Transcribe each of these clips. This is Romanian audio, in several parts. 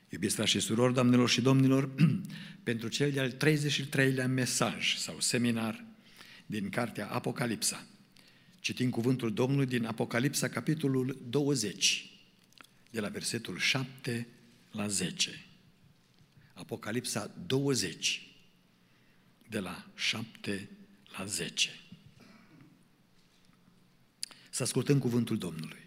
Iubiți frați și surori, doamnelor și domnilor, pentru cel de-al 33-lea mesaj sau seminar din cartea Apocalipsa, citim cuvântul Domnului din Apocalipsa, capitolul 20, de la versetul 7 la 10. Apocalipsa 20, de la 7 la 10. Să ascultăm cuvântul Domnului.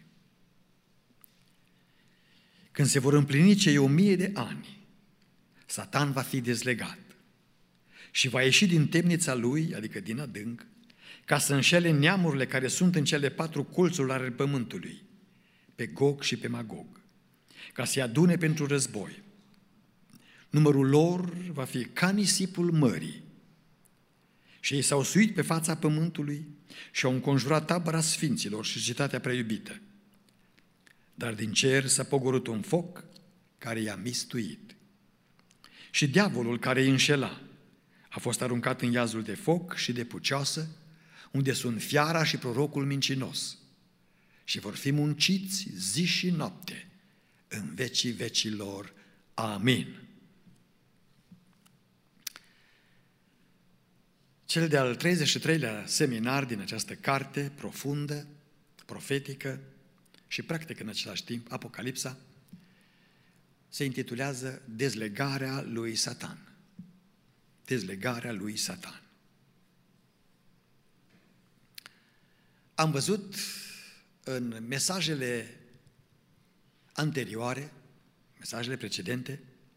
Când se vor împlini cei 1000 de ani, Satan va fi dezlegat și va ieși din temnița lui, adică din adânc, ca să înșele neamurile care sunt în cele 4 colțuri ale pământului, pe Gog și pe Magog, ca să-i adune pentru război. Numărul lor va fi ca nisipul mării. Și ei s-au suit pe fața pământului și au înconjurat tabăra sfinților și cetatea prea iubită. Dar din cer s-a pogorât un foc care i-a mistuit. Și diavolul care îi înșela a fost aruncat în iazul de foc și de pucioasă, unde sunt fiara și prorocul mincinos, și vor fi munciți zi și noapte în vecii vecilor. Amin. Cel de-al 33-lea seminar din această carte profundă, profetică și practică în același timp, Apocalipsa, se intitulează Dezlegarea lui Satan. Dezlegarea lui Satan. Am văzut în mesajele anterioare, mesajele precedente,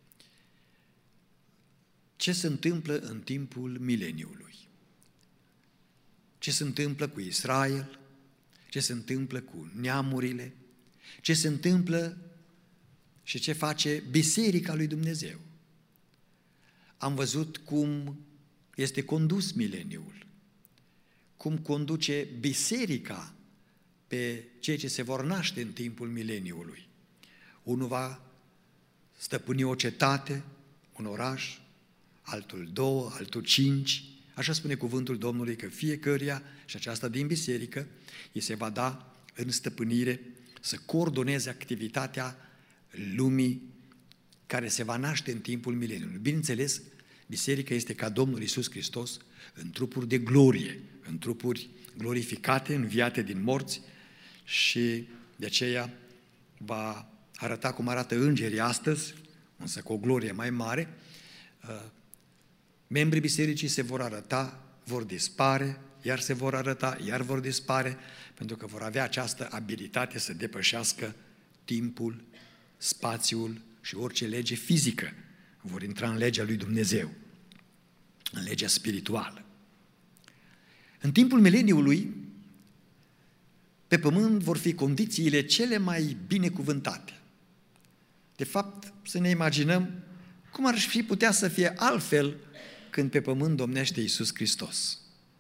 ce se întâmplă în timpul mileniului. Ce se întâmplă cu Israel, ce se întâmplă cu neamurile, ce se întâmplă și ce face Biserica lui Dumnezeu. Am văzut cum este condus mileniul, cum conduce Biserica pe cei ce se vor naște în timpul mileniului. Unul va stăpâni o cetate, un oraș, altul 2, altul 5, așa spune cuvântul Domnului că fiecăruia, și aceasta din biserică, îi se va da în stăpânire să coordoneze activitatea lumii care se va naște în timpul mileniului. Bineînțeles, biserica este ca Domnul Iisus Hristos în trupuri de glorie, în trupuri glorificate, înviate din morți, și de aceea va arăta cum arată îngerii astăzi, însă cu o glorie mai mare. Membrii bisericii se vor arăta, vor dispare, iar se vor arăta, iar vor dispare, pentru că vor avea această abilitate să depășească timpul, spațiul și orice lege fizică. Vor intra în legea lui Dumnezeu, în legea spirituală. În timpul mileniului, pe pământ vor fi condițiile cele mai binecuvântate. De fapt, să ne imaginăm cum ar fi putea să fie altfel când pe pământ domnește Iisus Hristos.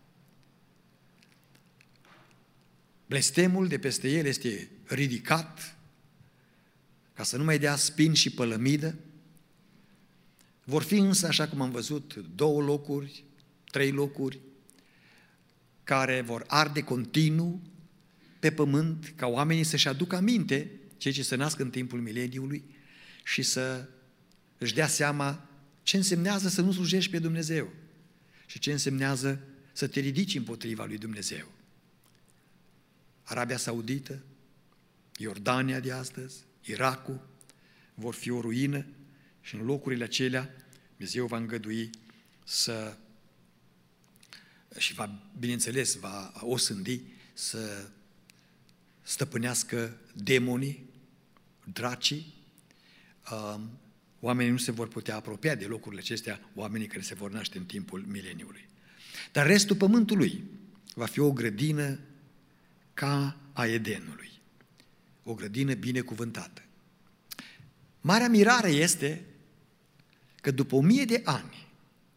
Blestemul de peste el este ridicat ca să nu mai dea spin și pălămidă. Vor fi însă, așa cum am văzut, 2 locuri, 3 locuri care vor arde continuu pe pământ, ca oamenii să-și aducă aminte, cei ce se nasc în timpul mileniului, și să își dea seama ce însemnează să nu slujești pe Dumnezeu și ce însemnează să te ridici împotriva lui Dumnezeu. Arabia Saudită, Iordania de astăzi, Irakul vor fi o ruină și în locurile acelea Dumnezeu va îngădui să, și bineînțeles, va osândi să stăpânească demonii, dracii. Oamenii nu se vor putea apropia de locurile acestea, oamenii care se vor naște în timpul mileniului. Dar restul pământului va fi o grădină ca a Edenului, o grădină binecuvântată. Marea mirare este că după 1000 de ani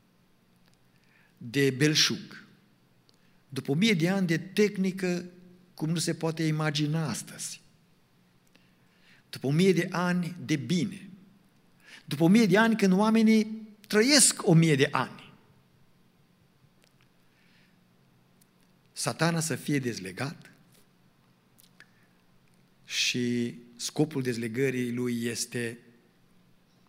de belșug, după 1000 de ani de tehnică cum nu se poate imagina astăzi, după 1000 de ani de bine, după 1000 de ani când oamenii trăiesc 1000 de ani, Satana să fie dezlegat și scopul dezlegării lui este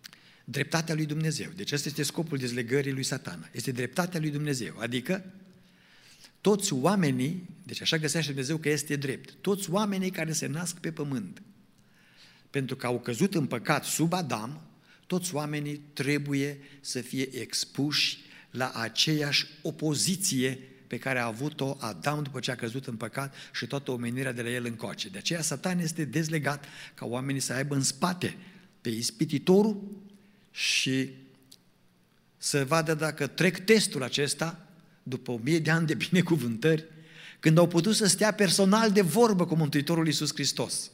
dreptatea lui Dumnezeu. Deci ăsta este scopul dezlegării lui Satana. Este dreptatea lui Dumnezeu. Adică toți oamenii, deci așa găsește Dumnezeu că este drept, toți oamenii care se nasc pe pământ, pentru că au căzut în păcat sub Adam, toți oamenii trebuie să fie expuși la aceeași opoziție pe care a avut-o Adam după ce a căzut în păcat și toată omenirea de la el încoace. De aceea Satan este dezlegat ca oamenii să aibă în spate pe ispititorul și să vadă dacă trec testul acesta după 1000 de ani de binecuvântări, când au putut să stea personal de vorbă cu Mântuitorul Iisus Hristos.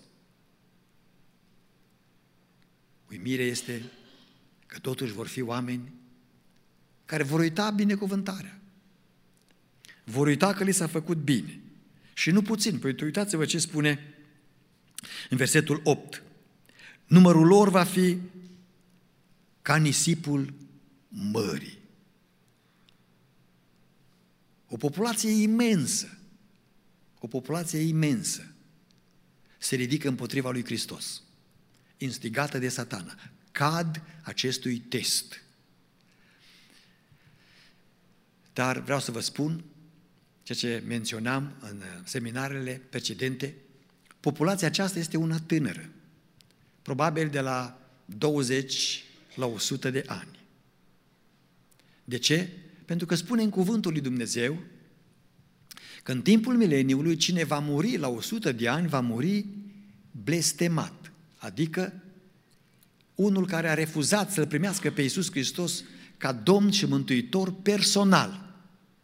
Uimirea este că totuși vor fi oameni care vor uita binecuvântarea. Vor uita că li s-a făcut bine. Și nu puțin. Păi uitați-vă ce spune în versetul 8. Numărul lor va fi ca nisipul mării. O populație imensă, se ridică împotriva lui Hristos, instigată de Satana. Cad acestui test. Dar vreau să vă spun, ceea ce menționam în seminarele precedente, populația aceasta este una tânără, probabil de la 20 la 100 de ani. De ce? Pentru că spune în cuvântul lui Dumnezeu că în timpul mileniului cine va muri la 100 de ani va muri blestemat, adică unul care a refuzat să-L primească pe Iisus Hristos ca Domn și Mântuitor personal.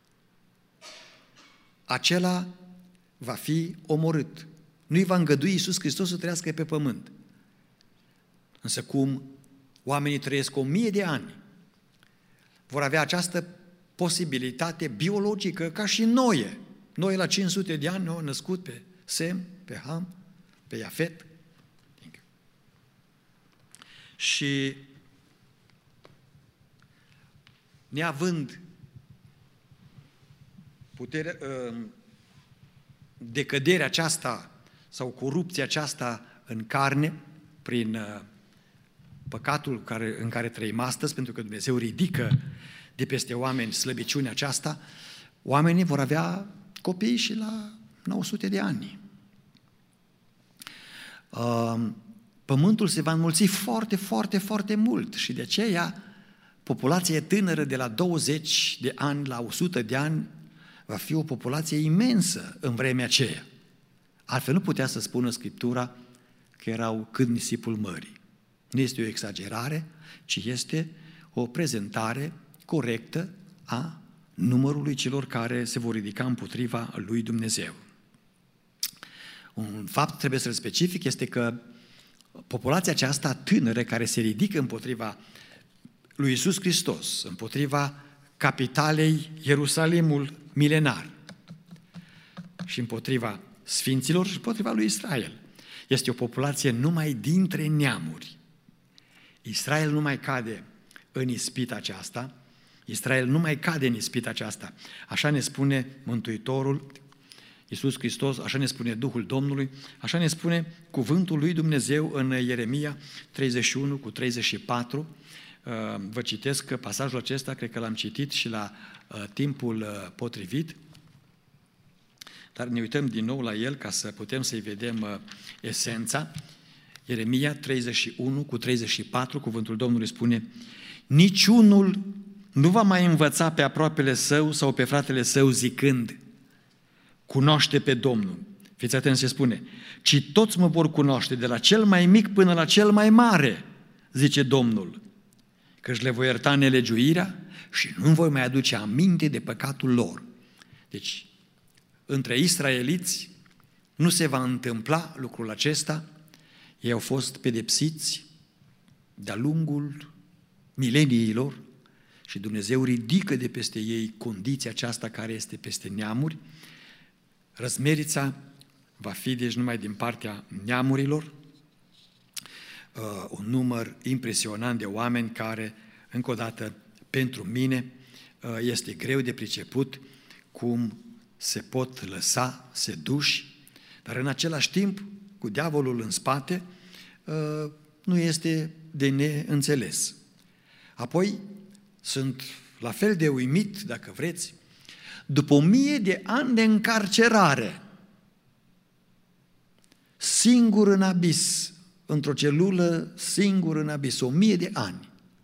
Acela va fi omorât. Nu-i va îngădui Iisus Hristos să trăiască pe pământ. Însă cum oamenii trăiesc 1000 de ani, vor avea această posibilitate biologică ca și Noe. Noe la 500 de ani ne-au născut pe Sem, pe Ham, pe Iafet. Și neavând decăderea aceasta sau corupția aceasta în carne, prin păcatul în care trăim astăzi, pentru că Dumnezeu ridică de peste oameni slăbiciunea aceasta, oamenii vor avea copii și la 900 de ani. Pământul se va înmulți foarte, foarte, foarte mult și de aceea populația tânără de la 20 de ani la 100 de ani va fi o populație imensă în vremea aceea. Altfel nu putea să spună Scriptura că erau cât nisipul mării. Nu este o exagerare, ci este o prezentare corectă a numărului celor care se vor ridica împotriva lui Dumnezeu. Un fapt trebuie să-l specific este că populația aceasta tânără care se ridică împotriva lui Iisus Hristos, împotriva capitalei Ierusalimul milenar și împotriva sfinților și împotriva lui Israel, este o populație numai dintre neamuri. Israel nu mai cade în ispita aceasta, Israel nu mai cade în ispita aceasta. Așa ne spune Mântuitorul Iisus Hristos, așa ne spune Duhul Domnului, așa ne spune cuvântul lui Dumnezeu în Ieremia 31 cu 34. Vă citesc că pasajul acesta, cred că l-am citit și la timpul potrivit, dar ne uităm din nou la el ca să putem să-i vedem esența. Ieremia 31 cu 34, cuvântul Domnului spune: niciunul nu va mai învăța pe aproapele său sau pe fratele său zicând: cunoaște pe Domnul. Fiți atenți ce spune: ci toți mă vor cunoaște, de la cel mai mic până la cel mai mare, zice Domnul, căci le voi ierta nelegiuirea și nu voi mai aduce aminte de păcatul lor. Deci, între israeliți nu se va întâmpla lucrul acesta. Ei au fost pedepsiți de-a lungul mileniilor și Dumnezeu ridică de peste ei condiția aceasta care este peste neamuri. Răzmerița va fi deci numai din partea neamurilor, un număr impresionant de oameni care, încă o dată, pentru mine este greu de priceput cum se pot lăsa seduși, dar în același timp, cu diavolul în spate, nu este de neînțeles. Apoi sunt la fel de uimit, dacă vreți, după 1000 de ani de încarcerare, singur în abis, într-o celulă, singur în abis, 1000 de ani,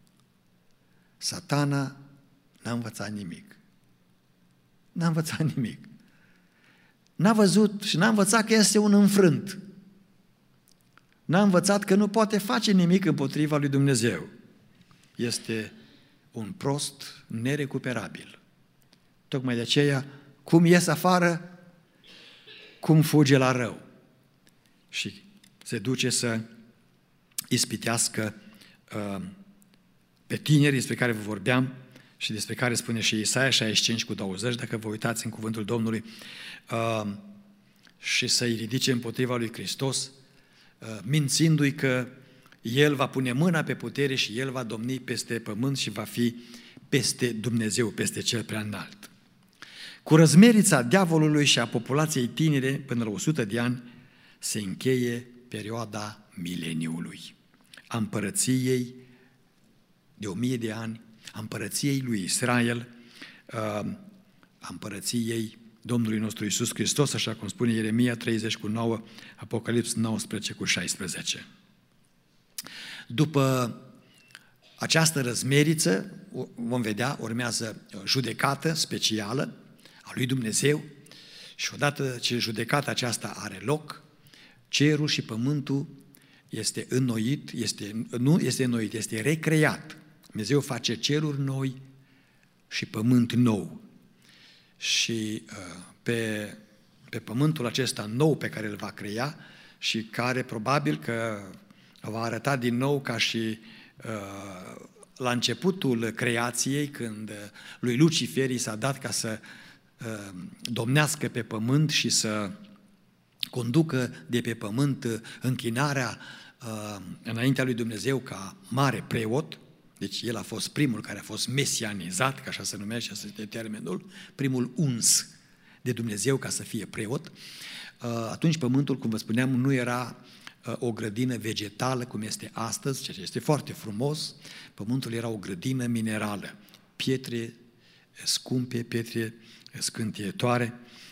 Satana n-a învățat nimic. N-a învățat nimic. N-a văzut și n-a învățat că este un înfrânt. N-a învățat că nu poate face nimic împotriva lui Dumnezeu. Este un prost nerecuperabil. Tocmai de aceea, cum ies afară, cum fuge la rău. Și se duce să ispitească pe tineri despre care vă vorbeam și despre care spune și Isaia 65:20, dacă vă uitați în cuvântul Domnului, și să-i ridice împotriva lui Hristos, mințindu-i că El va pune mâna pe putere și El va domni peste pământ și va fi peste Dumnezeu, peste Cel Preaînalt. Cu răzmerița diavolului și a populației tinere până la 100 de ani se încheie perioada mileniului, a împărăției de 1000 de ani, a împărăției lui Israel, a împărăției Domnului nostru Iisus Hristos, așa cum spune Ieremia 30:9, Apocalips 19:16. După această răzmeriță, vom vedea, urmează judecată specială a lui Dumnezeu și odată ce judecata aceasta are loc, cerul și pământul este înnoit, nu este înnoit, este recreat. Dumnezeu face ceruri noi și pământ nou. Și pe pământul acesta nou pe care îl va crea și care probabil că va arăta din nou ca și la începutul creației, când lui Lucifer i s-a dat ca să domnească pe pământ și să conducă de pe pământ închinarea înaintea lui Dumnezeu ca mare preot. Deci el a fost primul care a fost mesianizat, că așa se numește, așa este termenul, primul uns de Dumnezeu ca să fie preot. Atunci pământul, cum vă spuneam, nu era o grădină vegetală cum este astăzi, ceea ce este foarte frumos. Pământul era o grădină minerală, pietre scumpe, pietre scântietoare.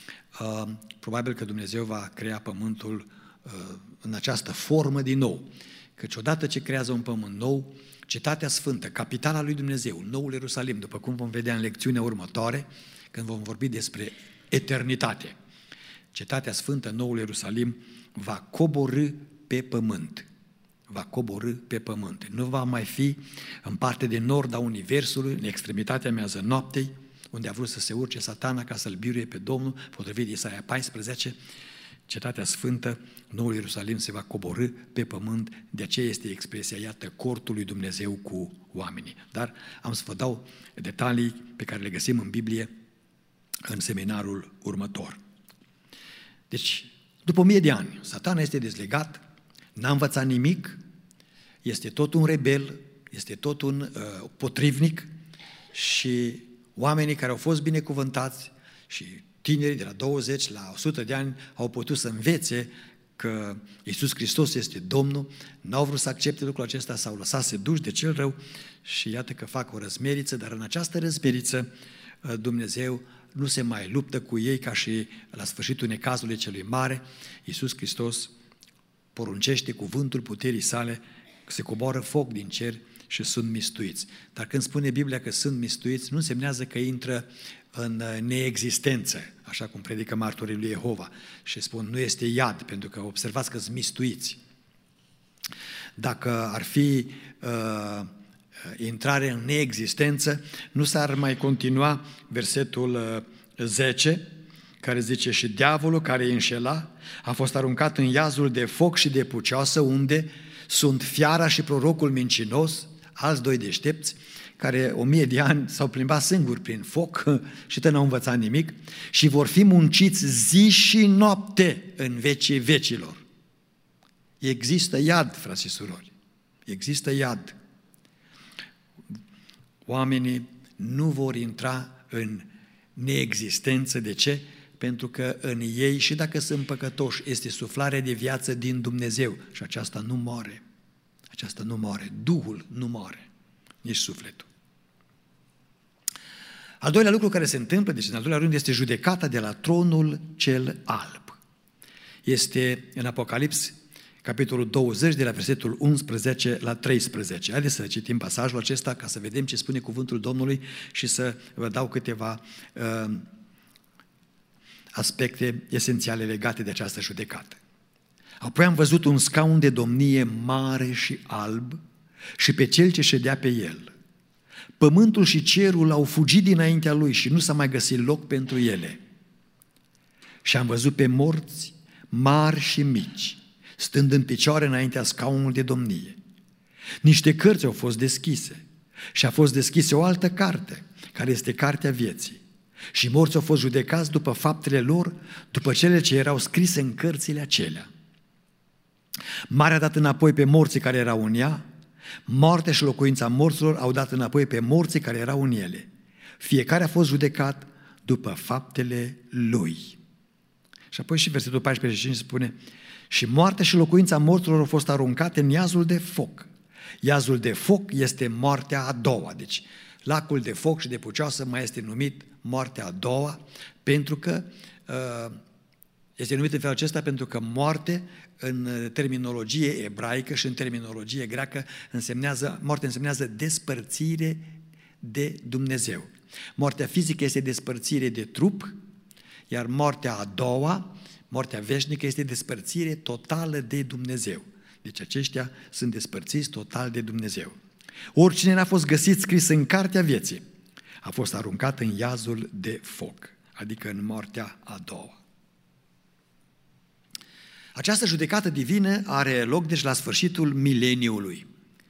Probabil că Dumnezeu va crea pământul în această formă din nou, căci odată ce creează un pământ nou, Cetatea Sfântă, capitala lui Dumnezeu, Noul Ierusalim, după cum vom vedea în lecțiunea următoare, când vom vorbi despre eternitate, Cetatea Sfântă, Noul Ierusalim, va coborî pe pământ. Va coborî pe pământ. Nu va mai fi în partea de nord a Universului, în extremitatea miază noaptei, unde a vrut să se urce Satana ca să-L biruie pe Domnul, potrivit Isaia 14, Cetatea Sfântă, Noul Ierusalim, se va coborî pe pământ, de aceea este expresia, iată, cortul lui Dumnezeu cu oamenii. Dar am să vă dau detalii pe care le găsim în Biblie în seminarul următor. Deci, după 1000 de ani, Satana este dezlegat, n-a învățat nimic, este tot un rebel, este tot un potrivnic și oamenii care au fost binecuvântați și tinerii de la 20 la 100 de ani au putut să învețe că Iisus Hristos este Domnul, n-au vrut să accepte lucrul acesta, s-au lăsat seduși de cel rău și iată că fac o răzmeriță, dar în această răzmeriță Dumnezeu nu se mai luptă cu ei ca și la sfârșitul necazului celui mare. Iisus Hristos poruncește cuvântul puterii sale, se coboară foc din cer și sunt mistuiți. Dar când spune Biblia că sunt mistuiți, nu însemnează că intră în neexistență, așa cum predică martorii lui Jehova și spun nu este iad, pentru că observați că sunt mistuiți. Dacă ar fi intrare în neexistență, nu s-ar mai continua versetul 10, care zice: și diavolul care îi înșela a fost aruncat în iazul de foc și de pucioasă, unde sunt fiara și prorocul mincinos, alți doi deștepți, care 1000 de ani s-au plimbat singuri prin foc și n-au învățat nimic și vor fi munciți zi și noapte în vecii vecilor. Există iad, frați și surori, există iad. Oamenii nu vor intra în neexistență. De ce? Pentru că în ei, și dacă sunt păcătoși, este suflarea de viață din Dumnezeu și aceasta nu moare. Aceasta nu moare. Duhul nu moare. nici sufletul. Al doilea lucru care se întâmplă, deci în al doilea rând, este judecata de la tronul cel alb. Este în Apocalips, capitolul 20, de la versetul 11 la 13. Haideți să citim pasajul acesta ca să vedem ce spune cuvântul Domnului și să vă dau câteva aspecte esențiale legate de această judecată. Apoi am văzut un scaun de domnie mare și alb și pe cel ce ședea pe el. Pământul și cerul au fugit dinaintea lui și nu s-a mai găsit loc pentru ele. Și am văzut pe morți mari și mici, stând în picioare înaintea scaunului de domnie. Niște cărți au fost deschise și a fost deschisă o altă carte, care este cartea vieții. Și morții au fost judecați după faptele lor, după cele ce erau scrise în cărțile acelea. Marea a dat înapoi pe morții care erau în ea, moartea și locuința morților au dat înapoi pe morții care erau în ele. Fiecare a fost judecat după faptele lui. Și apoi și versetul 14 și 15 spune: și moartea și locuința morților au fost aruncate în iazul de foc. Iazul de foc este moartea a doua. Deci lacul de foc și de pucioasă mai este numit moartea a doua, pentru că este numit în felul acesta pentru că moarte în terminologie ebraică și în terminologie greacă moarte însemnează despărțire de Dumnezeu. Moartea fizică este despărțire de trup, iar moartea a doua, moartea veșnică, este despărțire totală de Dumnezeu. Deci aceștia sunt despărțiți total de Dumnezeu. Oricine n-a fost găsit scris în cartea vieții a fost aruncat în iazul de foc, adică în moartea a doua. Această judecată divină are loc deci la sfârșitul mileniului.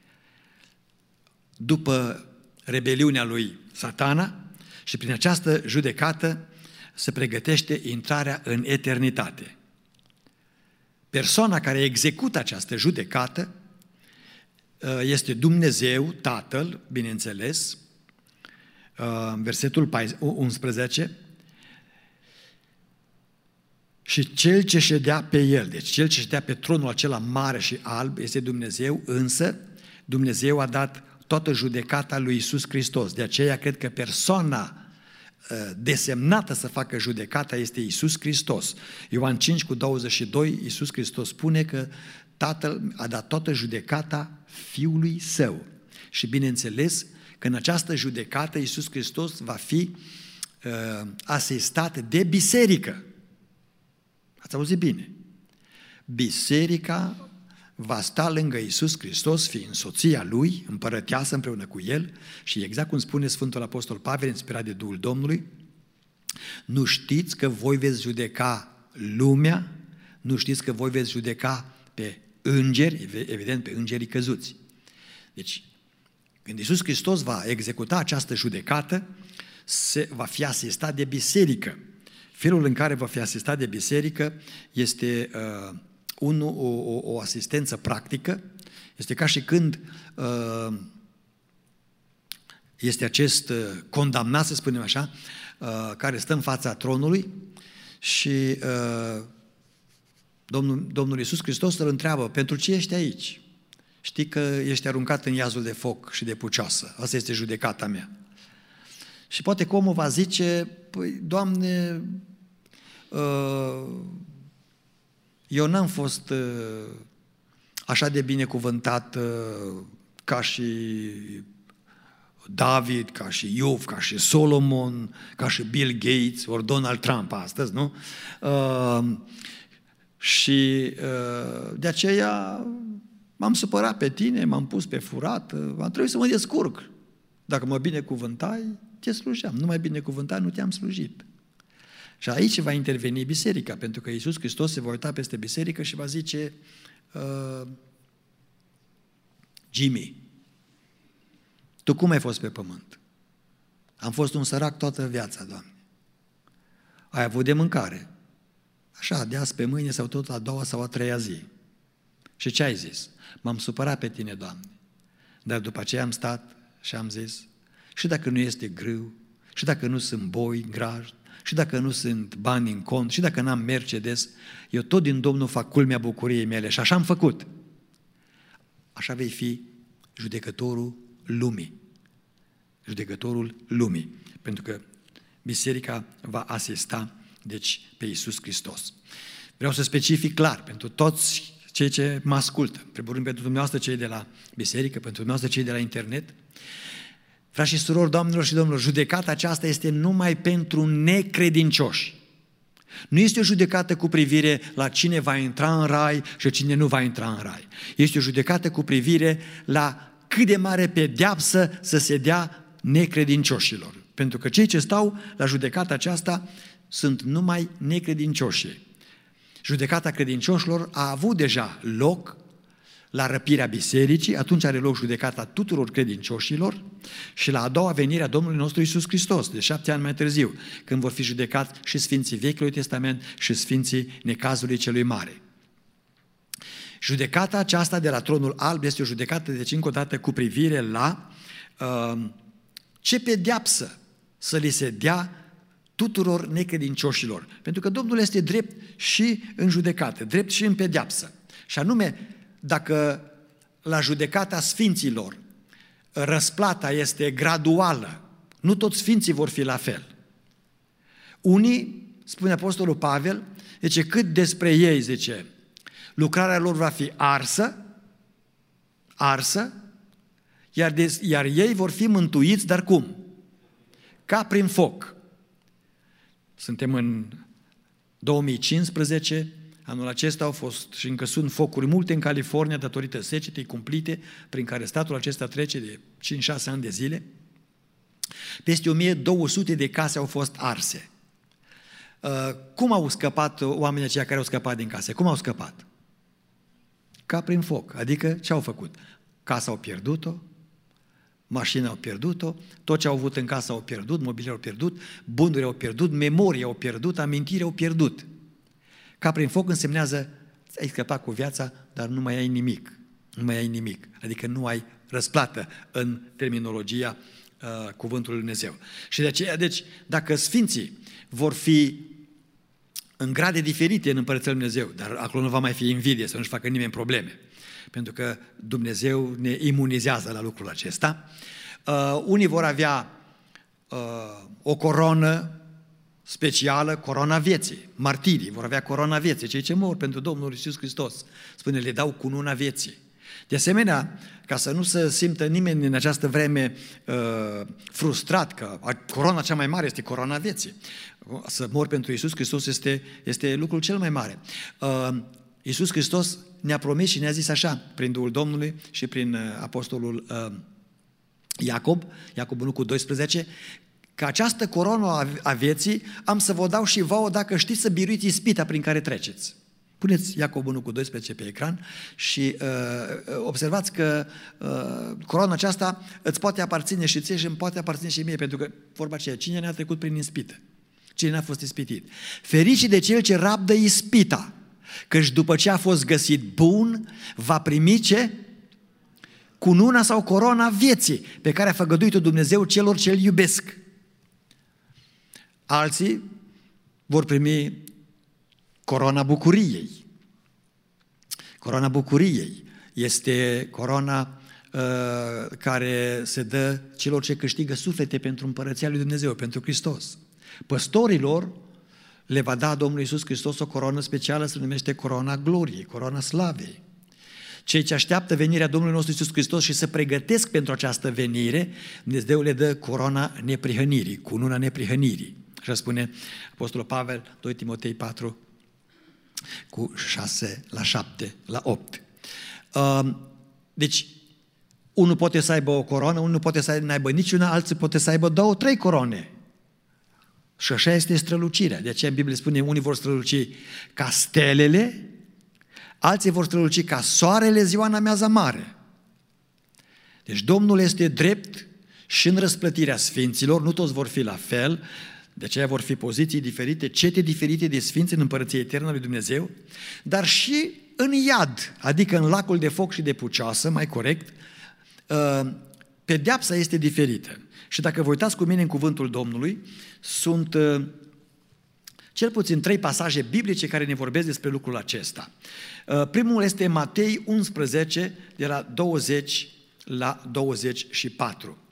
După rebeliunea lui Satana, și prin această judecată se pregătește intrarea în eternitate. Persoana care execută această judecată este Dumnezeu, Tatăl, bineînțeles, versetul 11, și cel ce ședea pe el, deci cel ce ședea pe tronul acela mare și alb este Dumnezeu, însă Dumnezeu a dat toată judecata lui Iisus Hristos. De aceea cred că persoana desemnată să facă judecata este Iisus Hristos. Ioan 5:22, Iisus Hristos spune că Tatăl a dat toată judecata Fiului Său. Și bineînțeles că în această judecată Iisus Hristos va fi asistat de biserică. Ați auzit bine? Biserica va sta lângă Iisus Hristos, fiind soția Lui, împărăteasă împreună cu El, și exact cum spune Sfântul Apostol Pavel, inspirat de Duhul Domnului: nu știți că voi veți judeca lumea? Nu știți că voi veți judeca pe îngeri, evident pe îngerii căzuți. Deci, când Iisus Hristos va executa această judecată, va fi asistat de biserică. Felul în care va fi asistat de biserică este o asistență practică. Este ca și când este acest condamnat, să spunem așa, care stă în fața tronului și Domnul Iisus Hristos îl întreabă: pentru ce ești aici? Știi că ești aruncat în iazul de foc și de pucioasă. Asta este judecata mea. Și poate că omul va zice: păi, Doamne, eu n-am fost așa de binecuvântat ca și David, ca și Iov, ca și Solomon, ca și Bill Gates, ori Donald Trump astăzi, nu? Și de aceea m-am supărat pe tine, m-am pus pe furat, am trebuit să mă descurc. Dacă mă binecuvântai, te slujeam. Nu mai binecuvântai, nu te-am slujit. Și aici va interveni biserica, pentru că Iisus Hristos se va uita peste biserică și va zice: Jimmy, tu cum ai fost pe pământ? Am fost un sărac toată viața, Doamne. Ai avut de mâncare. Așa, de azi pe mâine sau tot a doua sau a treia zi. Și ce ai zis? M-am supărat pe tine, Doamne. Dar după aceea am stat și am zis: și dacă nu este grâu, și dacă nu sunt boi în grajd, și dacă nu sunt bani în cont, și dacă n-am Mercedes, eu tot din Domnul fac culmea bucuriei mele. Și așa am făcut. Așa vei fi judecătorul lumii. judecătorul lumii, pentru că biserica va asista, deci, pe Iisus Hristos. Vreau să specific clar pentru toți cei ce mă ascultă, în primul rând pentru dumneavoastră cei de la biserică, pentru dumneavoastră cei de la internet. Frați și surori, doamnelor și domnilor, judecata aceasta este numai pentru necredincioși. Nu este o judecată cu privire la cine va intra în rai și cine nu va intra în rai. Este o judecată cu privire la cât de mare pedeapsă să se dea necredincioșilor. Pentru că cei ce stau la judecata aceasta sunt numai necredincioși. Judecata credincioșilor a avut deja loc la răpirea bisericii, atunci are loc judecata tuturor credincioșilor și la a doua venire a Domnului nostru Iisus Hristos, de 7 ani mai târziu, când vor fi judecați și Sfinții Vechiului Testament și Sfinții Necazului celui Mare. Judecata aceasta de la tronul alb este o judecată, deci încă o dată, cu privire la ce pedeapsă să li se dea tuturor necredincioșilor. Pentru că Domnul este drept și în judecată, drept și în pedeapsă. Și anume, dacă la judecata sfinților răsplata este graduală, nu toți sfinții vor fi la fel. Unii, spune Apostolul Pavel, zice, cât despre ei, zice, lucrarea lor va fi arsă, iar ei vor fi mântuiți, dar cum? Ca prin foc. Suntem în 2015, anul acesta au fost și încă sunt focuri multe în California datorită secetei cumplite prin care statul acesta trece de 5-6 ani de zile. Peste 1200 de case au fost arse. Cum au scăpat oamenii aceia care au scăpat din case? Cum au scăpat? Ca prin foc. Adică ce au făcut? Casa au pierdut-o, mașina au pierdut-o, tot ce au avut în casă au pierdut, mobilier au pierdut, bunurile au pierdut, memoria au pierdut, amintiri au pierdut. Ca prin foc însemnează, ai scăpat cu viața, dar nu mai ai nimic. Nu mai ai nimic. Adică nu ai răsplată în terminologia cuvântului Lui Dumnezeu. Și de aceea, deci, dacă sfinții vor fi în grade diferite în Împărăția Lui Dumnezeu, dar acolo nu va mai fi invidie, să nu-și facă nimeni probleme. Pentru că Dumnezeu ne imunizează la lucrul acesta. Unii vor avea o coroană specială, coroana vieții. Martirii vor avea coroana vieții, cei ce mor pentru Domnul Iisus Hristos. Spune, le dau cununa vieții. De asemenea, ca să nu se simtă nimeni în această vreme frustrat că coroana cea mai mare este coroana vieții. Să mor pentru Iisus Hristos este lucrul cel mai mare. Iisus Hristos ne-a promis și ne-a zis așa, prin Duhul Domnului și prin apostolul Iacob 1:12, că această coroană a vieții am să vă dau și vouă dacă știți să biruiți ispita prin care treceți. Puneți Iacob 1:12 pe ecran și observați că coroana aceasta îți poate aparține și ție și îmi poate aparține și mie, pentru că vorba aceea, cine ne-a trecut prin ispită? Cine n-a fost ispitit? Fericit de cel ce rabdă ispita, căci după ce a fost găsit bun, va primi ce? Cununa sau coroana vieții, pe care a făgăduit-o Dumnezeu celor ce îl iubesc. Alții vor primi coroana bucuriei. Coroana bucuriei este coroana care se dă celor ce câștigă suflete pentru Împărăția Lui Dumnezeu, pentru Hristos. Păstorilor le va da Domnul Iisus Hristos o coroană specială, se numește coroana gloriei, coroana slavei. Cei ce așteaptă venirea Domnului nostru Iisus Hristos și se pregătesc pentru această venire, Dumnezeu le dă coroana neprihănirii, cununa neprihănirii. Așa spune Apostolul Pavel, 2 Timotei 4, cu 6-7-8. Deci, unul poate să aibă o coroană, unul poate să n-aibă niciuna, alții poate să aibă 2-3 coroane. Și așa este strălucirea. De aceea în Biblie spune, unii vor străluci ca stelele, alții vor străluci ca soarele ziua în amiaza mare. Deci Domnul este drept și în răsplătirea sfinților, nu toți vor fi la fel, de aceea vor fi poziții diferite, cete diferite de sfinți în Împărăția Eternă a lui Dumnezeu, dar și în iad, adică în lacul de foc și de pucioasă, mai corect, pedeapsa este diferită. Și dacă vă uitați cu mine în cuvântul Domnului, sunt cel puțin 3 pasaje biblice care ne vorbesc despre lucrul acesta. Primul este Matei 11, de la 20 la 24.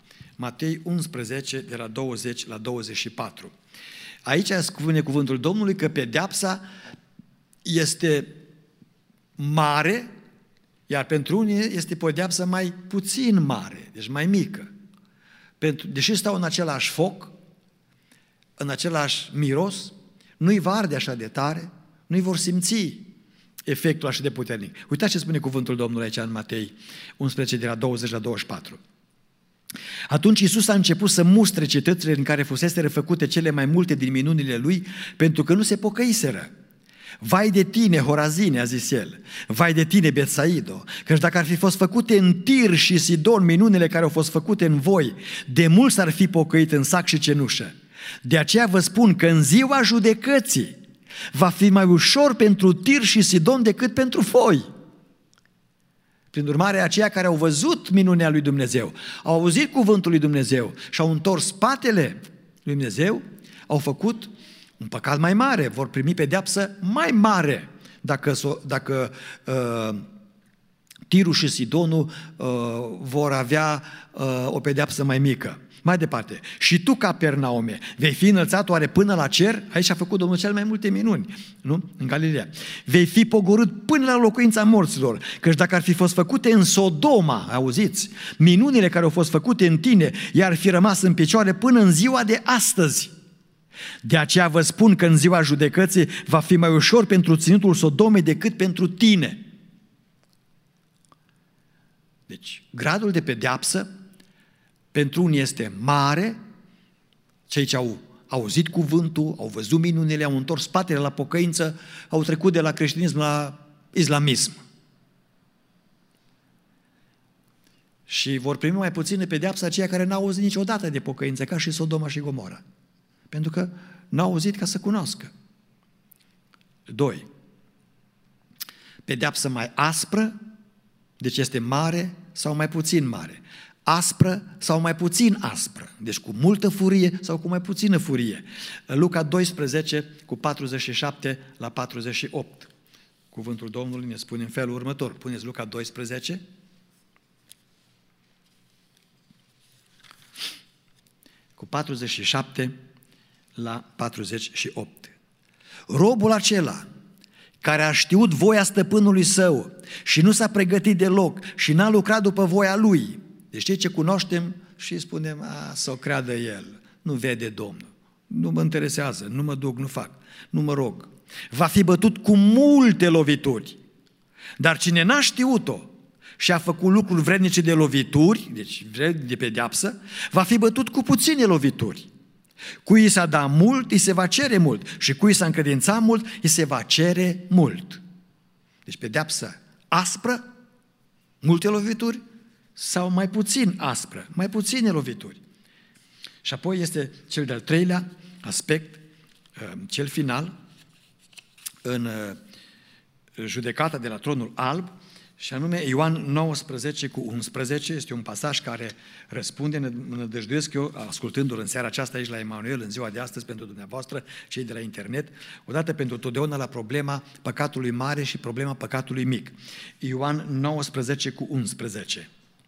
Matei 11, de la 20 la 24. Aici spune cuvântul Domnului că pedeapsa este mare, iar pentru unii este pedeapsa mai puțin mare, deci mai mică. Deși stau în același foc, în același miros, nu-i va arde așa de tare, nu-i vor simți efectul așa de puternic. Uitați ce spune cuvântul Domnului aici în Matei 11, de la 20 la 24. Atunci Iisus a început să mustre cetățile în care fuseseră făcute cele mai multe din minunile Lui, pentru că nu se pocăiseră. Vai de tine, Horazine, a zis el, vai de tine, Betsaido, căci dacă ar fi fost făcute în Tir și Sidon minunile care au fost făcute în voi, de mult s-ar fi pocăit în sac și cenușă. De aceea vă spun că în ziua judecății va fi mai ușor pentru Tir și Sidon decât pentru voi. Prin urmare, aceia care au văzut minunea lui Dumnezeu, au auzit cuvântul lui Dumnezeu și au întors spatele lui Dumnezeu, au făcut un păcat mai mare, vor primi pedeapsă mai mare dacă Tirul și Sidonul vor avea o pedeapsă mai mică. Mai departe, și tu, Capernaume, vei fi înălțat oare până la cer? Aici a făcut Domnul cel mai multe minuni, nu? În Galileea. Vei fi pogorât până la locuința morților, căci dacă ar fi fost făcute în Sodoma, auziți, minunile care au fost făcute în tine, i-ar fi rămas în picioare până în ziua de astăzi. De aceea vă spun că în ziua judecății va fi mai ușor pentru ținutul Sodomei decât pentru tine. Deci, gradul de pedeapsă pentru unii este mare, cei ce au auzit cuvântul, au văzut minunile, au întors spatele la pocăință, au trecut de la creștinism la islamism. Și vor primi mai puțină pedeapsă aceia care n-au auzit niciodată de pocăință, ca și Sodoma și Gomora. Pentru că n-au auzit ca să cunoască. 2. Pedeapsă mai aspră, deci este mare sau mai puțin mare. Aspră sau mai puțin aspră, deci cu multă furie sau cu mai puțină furie. Luca 12, cu 47 la 48. Cuvântul Domnului ne spune în felul următor. Puneți Luca 12, cu 47 la 48. Robul acela care a știut voia stăpânului său și nu s-a pregătit deloc și n-a lucrat după voia lui. Deci cei ce cunoaștem și spunem, să o creadă el, nu vede Domnul, nu mă interesează, nu mă duc, nu fac, nu mă rog. Va fi bătut cu multe lovituri, dar cine n-a știut-o și a făcut lucruri vrednice de lovituri, deci vrednice de pedeapsă, va fi bătut cu puține lovituri. Cui i s-a dat mult, îi se va cere mult și cui i s-a încredințat mult, îi se va cere mult. Deci pedeapsă aspră, multe lovituri, sau mai puțin aspră, mai puține lovituri. Și apoi este cel de-al treilea aspect, cel final, în judecata de la tronul alb, și anume Ioan 19 cu 11, este un pasaj care răspunde, mă nădăjduiesc eu, ascultându-l în seara aceasta aici la Emanuel, în ziua de astăzi pentru dumneavoastră, cei de la internet, odată pentru totdeauna la problema păcatului mare și problema păcatului mic. Ioan 19 cu 11.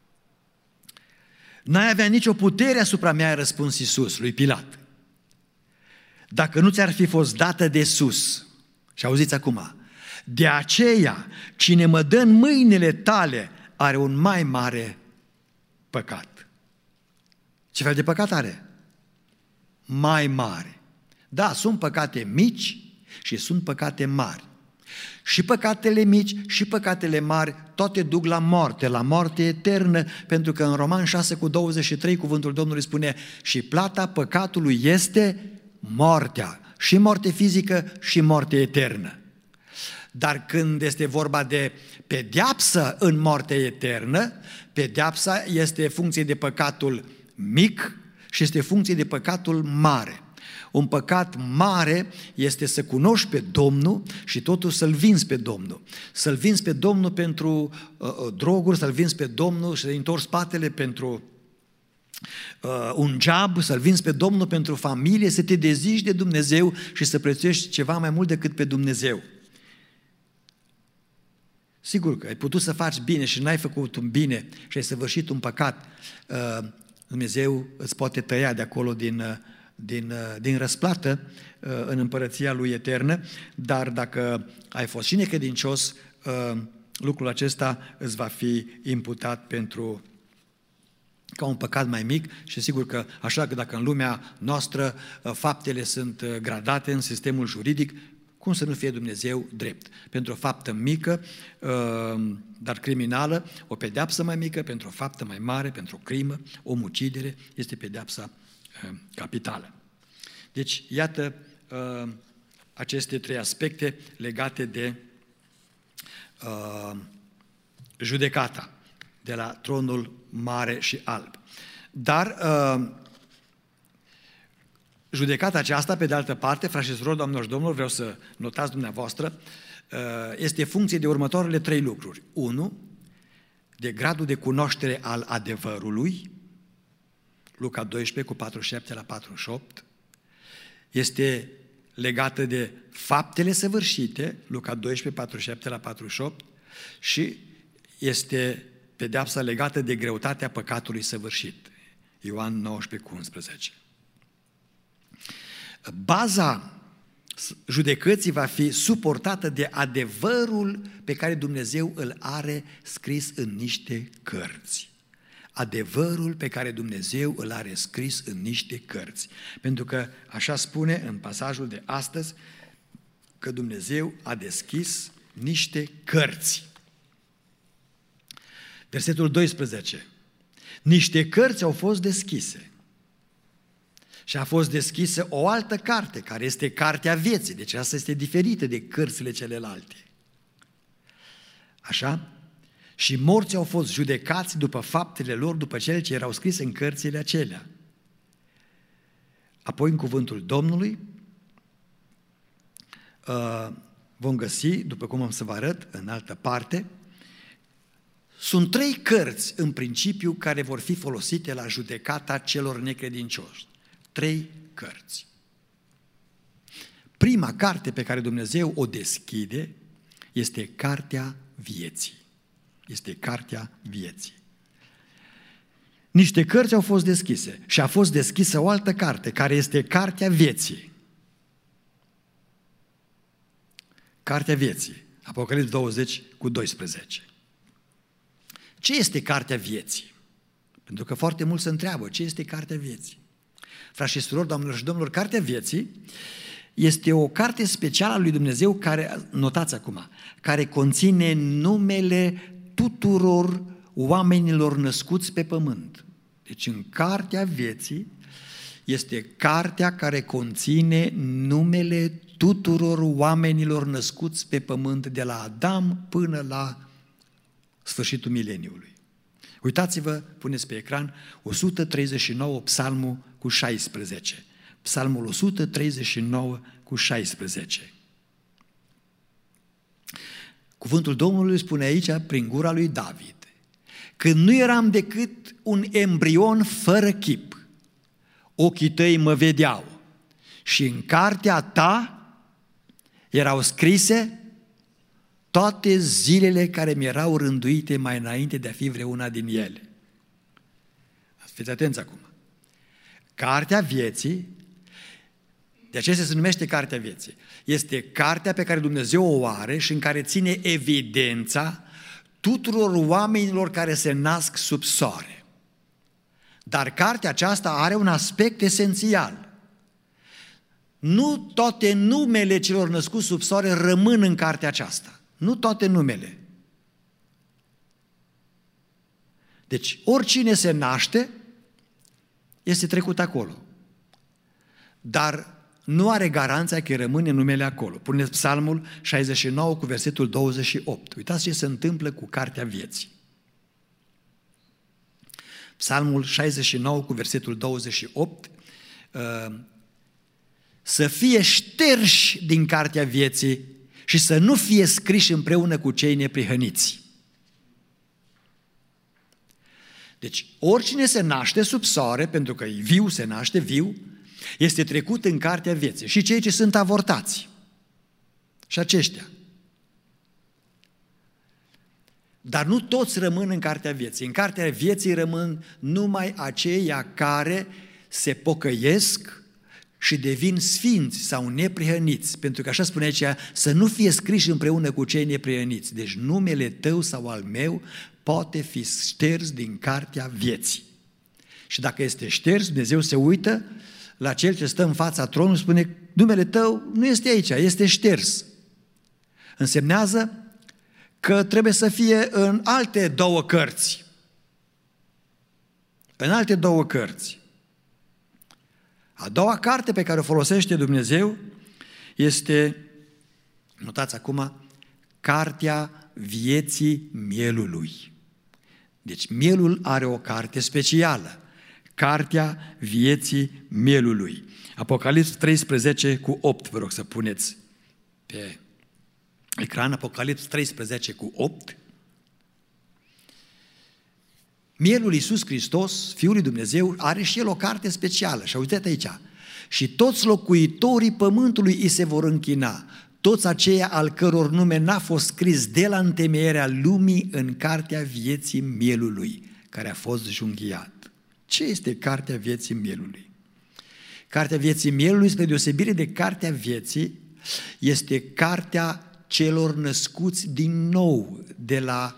N-ai avea nicio putere asupra mea, a răspuns Iisus lui Pilat, dacă nu ți-ar fi fost dată de sus. Și auziți acum, de aceea, cine mă dă în mâinile tale are un mai mare păcat. Ce fel de păcat are? Mai mare. Da, sunt păcate mici și sunt păcate mari. Și păcatele mici și păcatele mari, toate duc la moarte eternă, pentru că în Roman 6 cu 23 cuvântul Domnului spune și plata păcatului este moartea, și moarte fizică și moarte eternă. Dar când este vorba de pedeapsă în moarte eternă, pedeapsa este funcție de păcatul mic și este funcție de păcatul mare. Un păcat mare este să cunoști pe Domnul și totuși să-L vinzi pe Domnul. Să-L vinzi pe Domnul pentru droguri, să-L vinzi pe Domnul și să-i întorci spatele pentru un job, să-L vinzi pe Domnul pentru familie, să te dezici de Dumnezeu și să prețuiești ceva mai mult decât pe Dumnezeu. Sigur că ai putut să faci bine și n-ai făcut un bine și ai săvârșit un păcat Dumnezeu îți poate tăia de acolo din răsplată în împărăția Lui eternă, dar dacă ai fost și necredincios, lucrul acesta îți va fi imputat ca un păcat mai mic și sigur că așa că dacă în lumea noastră faptele sunt gradate în sistemul juridic, cum să nu fie Dumnezeu drept? Pentru o faptă mică, dar criminală, o pedeapsă mai mică, pentru o faptă mai mare, pentru o crimă, o omucidere, este pedeapsa capitală. Deci, iată aceste trei aspecte legate de judecata de la tronul mare și alb. Dar judecata aceasta, pe de altă parte, frați și surori, doamnelor și domnilor, vreau să notați dumneavoastră, este funcție de următoarele trei lucruri. 1. De gradul de cunoaștere al adevărului, Luca 12 cu 47 la 48, este legată de faptele săvârșite, Luca 12, 47 la 48, și este pedeapsa legată de greutatea păcatului săvârșit, Ioan 19 cu 11. Baza judecății va fi suportată de adevărul pe care Dumnezeu îl are scris în niște cărți. Adevărul pe care Dumnezeu îl are scris în niște cărți. Pentru că așa spune în pasajul de astăzi că Dumnezeu a deschis niște cărți. Versetul 12. Niște cărți au fost deschise. Și a fost deschisă o altă carte, care este cartea vieții. Deci asta este diferită de cărțile celelalte. Așa? Și morții au fost judecați după faptele lor, după cele ce erau scrise în cărțile acelea. Apoi, în cuvântul Domnului, vom găsi, după cum am să vă arăt, în altă parte, sunt trei cărți, în principiu, care vor fi folosite la judecata celor necredincioși. Trei cărți. Prima carte pe care Dumnezeu o deschide este cartea vieții. Este cartea vieții. Niște cărți au fost deschise și a fost deschisă o altă carte, care este cartea vieții. Cartea vieții. Apocalipsa 20 cu 12. Ce este cartea vieții? Pentru că foarte mulți se întreabă, ce este cartea vieții? Frați și surori, doamnelor și domnilor, cartea vieții este o carte specială a lui Dumnezeu care, notați acum, care conține numele tuturor oamenilor născuți pe pământ. Deci în cartea vieții este cartea care conține numele tuturor oamenilor născuți pe pământ de la Adam până la sfârșitul mileniului. Uitați-vă, puneți pe ecran, 139, psalmul cu 16. Psalmul 139 cu 16. Cuvântul Domnului spune aici, prin gura lui David, când nu eram decât un embrion fără chip, ochii tăi mă vedeau și în cartea ta erau scrise toate zilele care mi erau rânduite mai înainte de a fi vreuna din ele. Fiți atenți acum. Cartea vieții, de aceea se numește cartea vieții, este cartea pe care Dumnezeu o are și în care ține evidența tuturor oamenilor care se nasc sub soare. Dar cartea aceasta are un aspect esențial. Nu toate numele celor născuți sub soare rămân în cartea aceasta. Nu toate numele. Deci, oricine se naște, este trecut acolo. Dar nu are garanția că rămâne numele acolo. Puneți Psalmul 69 cu versetul 28. Uitați ce se întâmplă cu cartea vieții. Psalmul 69 cu versetul 28. Să fie șterși din cartea vieții și să nu fie scriși împreună cu cei neprihăniți. Deci, oricine se naște sub soare, pentru că e viu, se naște viu, este trecut în cartea vieții. Și cei ce sunt avortați. Și aceștia. Dar nu toți rămân în cartea vieții. În cartea vieții rămân numai aceia care se pocăiesc și devin sfinți sau neprihăniți. Pentru că așa spune aici, să nu fie scriși împreună cu cei neprihăniți. Deci numele tău sau al meu poate fi șters din cartea vieții. Și dacă este șters, Dumnezeu se uită la cel ce stă în fața tronului și spune, numele tău nu este aici, este șters. Însemnează că trebuie să fie în alte două cărți. În alte două cărți. A doua carte pe care o folosește Dumnezeu este, notați acum, Cartea Vieții Mielului. Deci mielul are o carte specială. Cartea Vieții Mielului. Apocalips 13 cu 8, vă rog să puneți pe ecran, Apocalips 13 cu 8. Mielul Iisus Hristos, Fiul lui Dumnezeu, are și El o carte specială. Și uitați aici. Și toți locuitorii pământului îi se vor închina, toți aceia al căror nume n-a fost scris de la întemeierea lumii în cartea vieții mielului, care a fost junghiat. Ce este cartea vieții mielului? Cartea vieții mielului, spre deosebire de cartea vieții, este cartea celor născuți din nou de la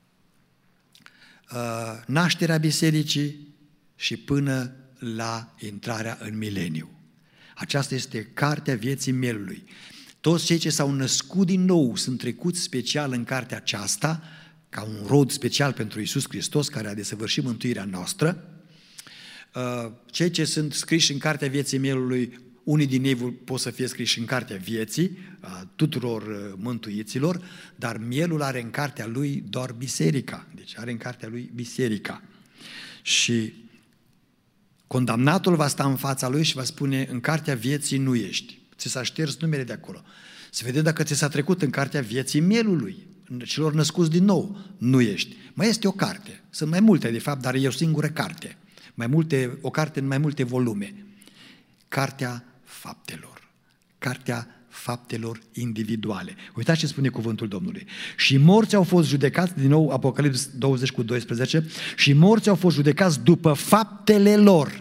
nașterea bisericii și până la intrarea în mileniu. Aceasta este cartea vieții mielului. Toți cei ce s-au născut din nou sunt trecuți special în cartea aceasta, ca un rod special pentru Iisus Hristos, care a desăvârșit mântuirea noastră. Cei ce sunt scriși în cartea vieții mielului, unii din ei pot să fie scriși în cartea vieții, a tuturor mântuiților, dar mielul are în cartea lui doar biserica. Deci are în cartea lui biserica. Și condamnatul va sta în fața lui și va spune, în cartea vieții nu ești. Ți s-a șters numele de acolo. Să vedem dacă ți s-a trecut în cartea vieții mielului, celor născuți din nou. Nu ești. Mai este o carte. Sunt mai multe, de fapt, dar e o singură carte. O carte în mai multe volume. Cartea faptelor. Cartea faptelor individuale. Uitați ce spune cuvântul Domnului. Și morții au fost judecați, din nou Apocalips 20 cu 12, și morții au fost judecați după faptele lor,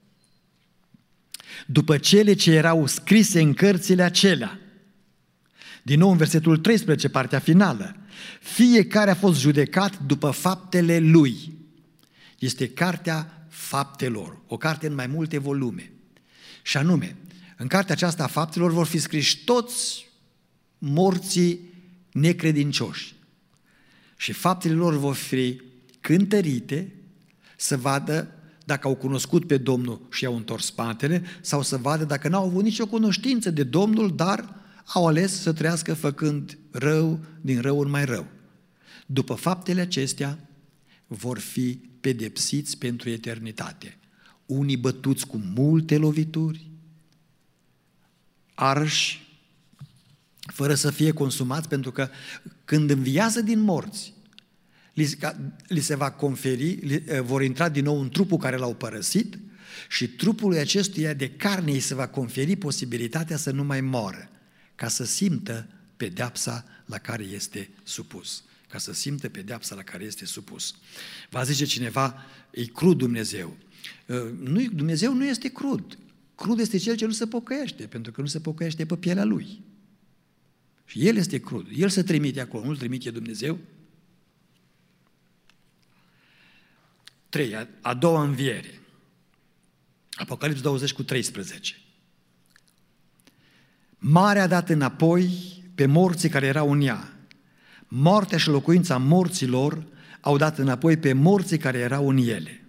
după cele ce erau scrise în cărțile acelea. Din nou în versetul 13, partea finală. Fiecare a fost judecat după faptele lui. Este cartea faptelor, o carte în mai multe volume. Și anume, în cartea aceasta a faptelor vor fi scriși toți morții necredincioși. Și faptele lor vor fi cântărite să vadă dacă au cunoscut pe Domnul și i-au întors spatele, sau să vadă dacă n-au avut nicio cunoștință de Domnul, dar au ales să trăiască făcând rău din rău în mai rău. După faptele acestea vor fi pedepsiți pentru eternitate. Unii bătuți cu multe lovituri, arși, fără să fie consumați, pentru că când înviază din morți, li se va conferi, vor intra din nou în trupul care l-au părăsit și trupului acestuia de carne îi se va conferi posibilitatea să nu mai moară, ca să simtă pedeapsa la care este supus. Ca să simtă pedeapsa la care este supus. Va zice cineva, e crud Dumnezeu. Dumnezeu nu este crud. Crud este cel ce nu se pocăiește, pentru că nu se pocăiește pe pielea lui. Și El este crud. El se trimite acolo, nu-L trimite Dumnezeu. 3. A doua înviere. Apocalips 20 cu 13. Marea a dat înapoi pe morții care erau în ea. Moartea și locuința morților au dat înapoi pe morții care erau în ele.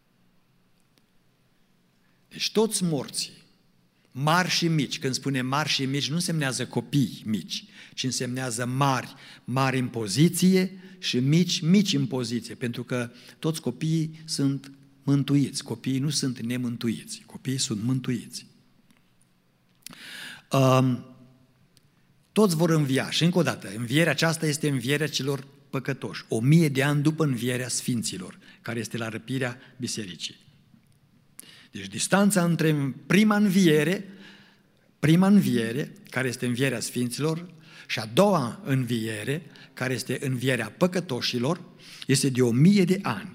Deci toți morții, mari și mici, când spune mari și mici, nu însemnează copii mici, ci însemnează mari, mari în poziție și mici, mici în poziție, pentru că toți copiii sunt mântuiți, copiii nu sunt nemântuiți, copiii sunt mântuiți. Toți vor învia și încă o dată, învierea aceasta este învierea celor păcătoși, 1000 de ani după învierea sfinților, care este la răpirea bisericii. Deci distanța între prima înviere, care este învierea sfinților, Și a doua înviere, care este învierea păcătoșilor, este de 1000 de ani.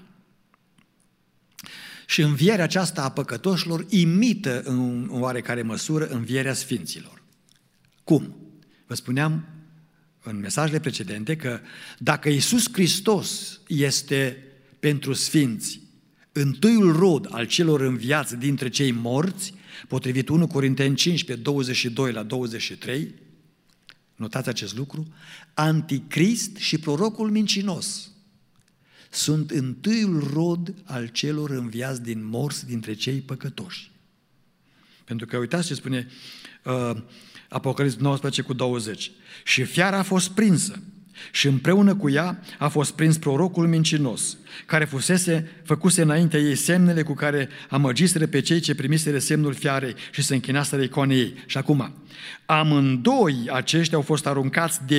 Și învierea aceasta a păcătoșilor imită în oarecare măsură învierea sfinților. Cum? Vă spuneam în mesajele precedente că dacă Iisus Hristos este pentru sfinți întâiul rod al celor înviați dintre cei morți, potrivit 1 Corinteni 15, 22 la 23, notați acest lucru, Anticrist și prorocul mincinos sunt întâiul rod al celor înviați din morți dintre cei păcătoși. Pentru că uitați ce spune Apocalipsa 19 cu 20. Și fiara a fost prinsă și împreună cu ea a fost prins prorocul mincinos, care făcuse înaintea ei semnele cu care amăgiseră pe cei ce primiseră semnul fiarei și se închinaseră icoanei ei. Și acum, amândoi aceștia au fost aruncați de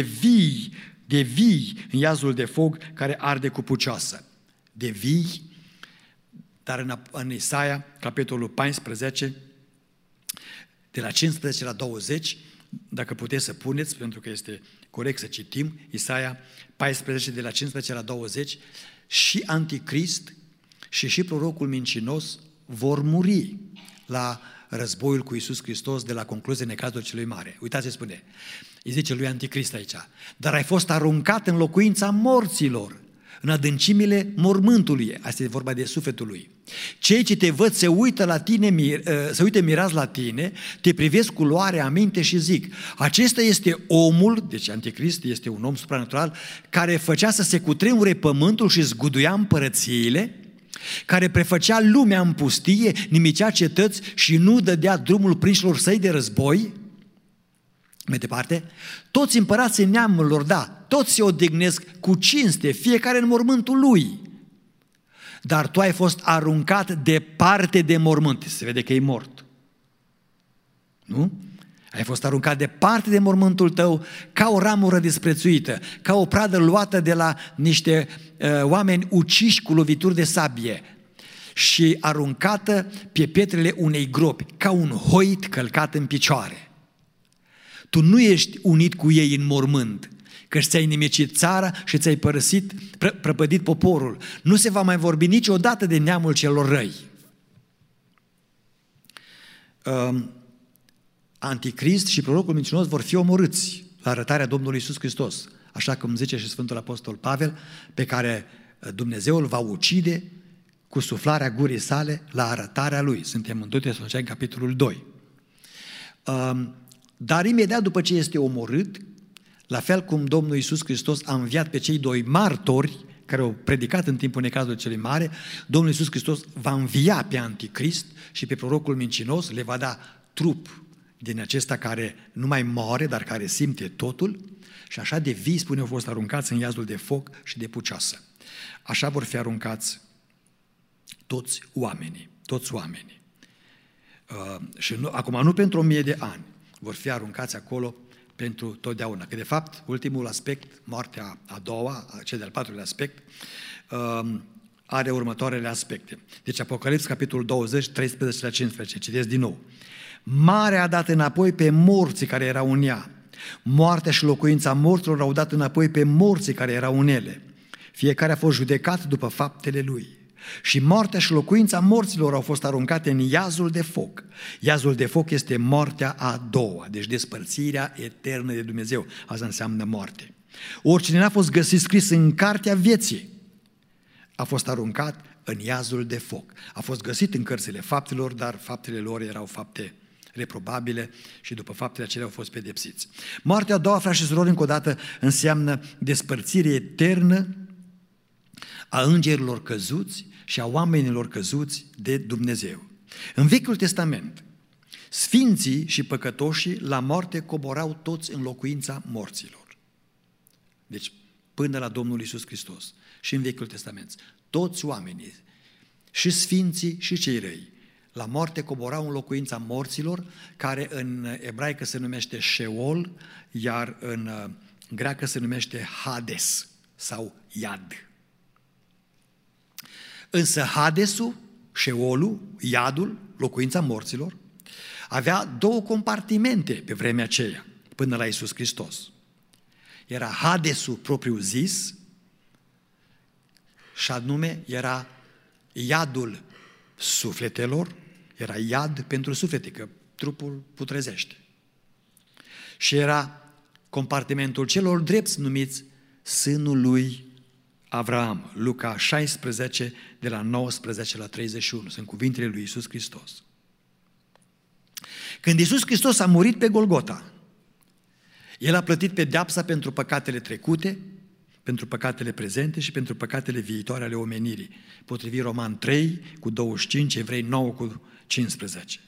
vii în iazul de foc care arde cu pucioasă. De vii, dar în Isaia, capitolul 14, de la 15 la 20, dacă puteți să puneți, pentru că este corect să citim, Isaia 14, de la 15 la 20, și Anticrist și prorocul mincinos vor muri la războiul cu Iisus Hristos de la concluzia necazului celui mare. Uitați ce spune, îi zice lui Anticrist aici, dar ai fost aruncat în locuința morților, în adâncimile mormântului, asta e vorba de sufletul lui. Cei ce te văd se uită mirați la tine, te privesc cu luare aminte și zic, acesta este omul, deci Anticrist este un om supranatural, care făcea să se cutremure pământul și zguduia împărățiile, care prefăcea lumea în pustie, nimicea cetăți și nu dădea drumul prinșilor săi de război. Mai departe, toți împărații neamurilor, da, toți se odihnesc cu cinste, fiecare în mormântul lui. Dar tu ai fost aruncat departe de mormânt. Se vede că e mort. Nu? Ai fost aruncat departe de mormântul tău ca o ramură disprețuită, ca o pradă luată de la niște oameni uciși cu lovituri de sabie și aruncată pe pietrele unei gropi, ca un hoit călcat în picioare. Tu nu ești unit cu ei în mormânt, că ți-ai nimicit țara și ți-ai prăpădit poporul. Nu se va mai vorbi niciodată de neamul celor răi. Anticrist și prorocul mincinos vor fi omorâți la arătarea Domnului Iisus Hristos, așa cum zice și Sfântul Apostol Pavel, pe care Dumnezeu îl va ucide cu suflarea gurii sale la arătarea lui. Suntem în 2 Tesaloniceni, capitolul 2. Dar imediat după ce este omorât, la fel cum Domnul Iisus Hristos a înviat pe cei doi martori care au predicat în timpul necazului celui mare, Domnul Iisus Hristos va învia pe Anticrist și pe prorocul mincinos, le va da trup din acesta care nu mai moare, dar care simte totul, și așa de vii, spune, au fost aruncați în iazul de foc și de pucioasă. Așa vor fi aruncați toți oamenii. Și acum nu pentru 1000 de ani, vor fi aruncați acolo pentru totdeauna. Că de fapt, ultimul aspect, moartea a doua, cel de-al patrulea aspect, are următoarele aspecte. Deci Apocalipsa, capitolul 20, 13 la 15, citesc din nou. Marea a dat înapoi pe morții care erau în ea. Moartea și locuința morților au dat înapoi pe morții care erau în ele. Fiecare a fost judecat după faptele lui. Și moartea și locuința morților au fost aruncate în iazul de foc. Iazul de foc este moartea a doua, deci despărțirea eternă de Dumnezeu. Asta înseamnă moarte. Oricine n-a fost găsit scris în cartea vieții a fost aruncat în iazul de foc. A fost găsit în cărțile faptelor, dar faptele lor erau fapte reprobabile și după faptele acelea au fost pedepsiți. Moartea a doua, frați și surori, încă o dată înseamnă despărțire eternă a îngerilor căzuți și a oamenilor căzuți de Dumnezeu. În Vechiul Testament, sfinții și păcătoșii la moarte coborau toți în locuința morților. Deci, până la Domnul Iisus Hristos și în Vechiul Testament, toți oamenii, și sfinții și cei răi, la moarte coborau în locuința morților, care în ebraică se numește Sheol, iar în greacă se numește Hades sau Iad. Însă Hadesul, Sheolul, Iadul, locuința morților, avea două compartimente pe vremea aceea, până la Iisus Hristos. era Hadesul propriu zis și anume era iadul sufletelor, era iad pentru suflete, că trupul putrezește. Și era compartimentul celor drepți numiți sânul lui Avraam. Luca 16, de la 19 la 31. Sunt cuvintele lui Iisus Hristos. Când Iisus Hristos a murit pe Golgota, El a plătit pedeapsa pentru păcatele trecute, pentru păcatele prezente și pentru păcatele viitoare ale omenirii. Potrivit Roman 3 cu 25, Evrei 9 cu 15.